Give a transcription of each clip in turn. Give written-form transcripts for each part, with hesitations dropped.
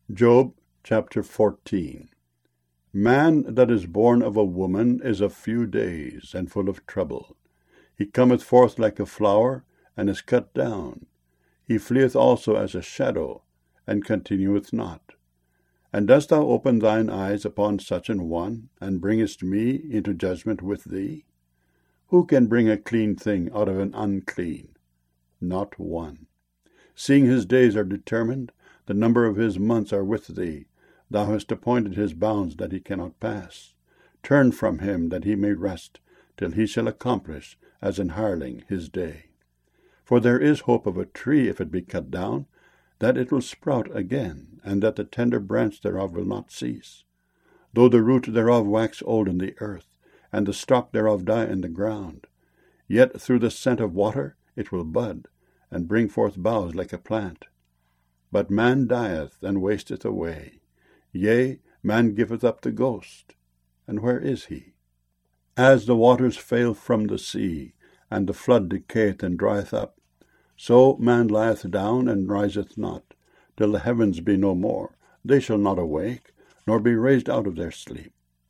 Job chapter 14. Man that is born of a woman is of few days, and full of trouble. He cometh forth like a flower, and is cut down. He fleeth also as a shadow, and continueth not. And dost thou open thine eyes upon such an one, and bringest me into judgment with thee? Who can bring a clean thing out of an unclean? Not one. Seeing his days are determined, the number of his months are with thee. Thou hast appointed his bounds that he cannot pass. Turn from him that he may rest, till he shall accomplish, as an hireling, his day. For there is hope of a tree, if it be cut down, that it will sprout again, and that the tender branch thereof will not cease. Though the root thereof wax old in the earth, and the stalk thereof die in the ground, yet through the scent of water it will bud, and bring forth boughs like a plant. But man dieth and wasteth away. Yea, man giveth up the ghost. And where is he? As the waters fail from the sea, and the flood decayeth and drieth up, so man lieth down and riseth not, till the heavens be no more. They shall not awake, nor be raised out of their sleep.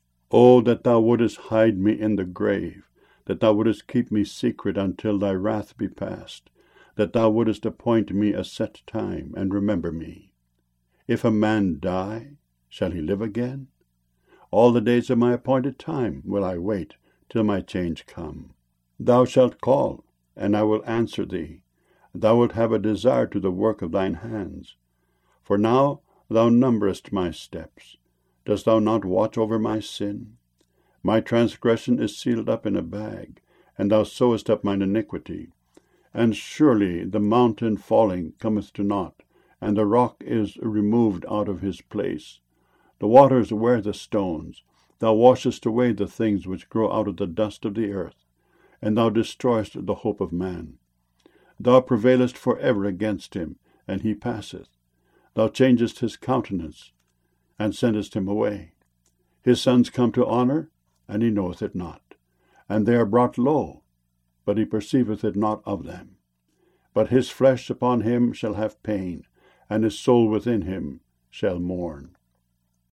O that thou wouldest hide me in the grave, that thou wouldest keep me secret until thy wrath be past, that thou wouldest appoint me a set time, and remember me. If a man die, shall he live again? All the days of my appointed time will I wait, till my change come. Thou shalt call, and I will answer thee. Thou wilt have a desire to the work of thine hands. For now thou numberest my steps. Dost thou not watch over my sin? My transgression is sealed up in a bag, and thou sewest up mine iniquity. And surely the mountain falling cometh to naught, and the rock is removed out of his place. The waters wear the stones. Thou washest away the things which grow out of the dust of the earth, and thou destroyest the hope of man. Thou prevailest for ever against him, and he passeth. Thou changest his countenance, and sendest him away. His sons come to honour, and he knoweth it not. And they are brought low, but he perceiveth it not of them. But his flesh upon him shall have pain, and his soul within him shall mourn.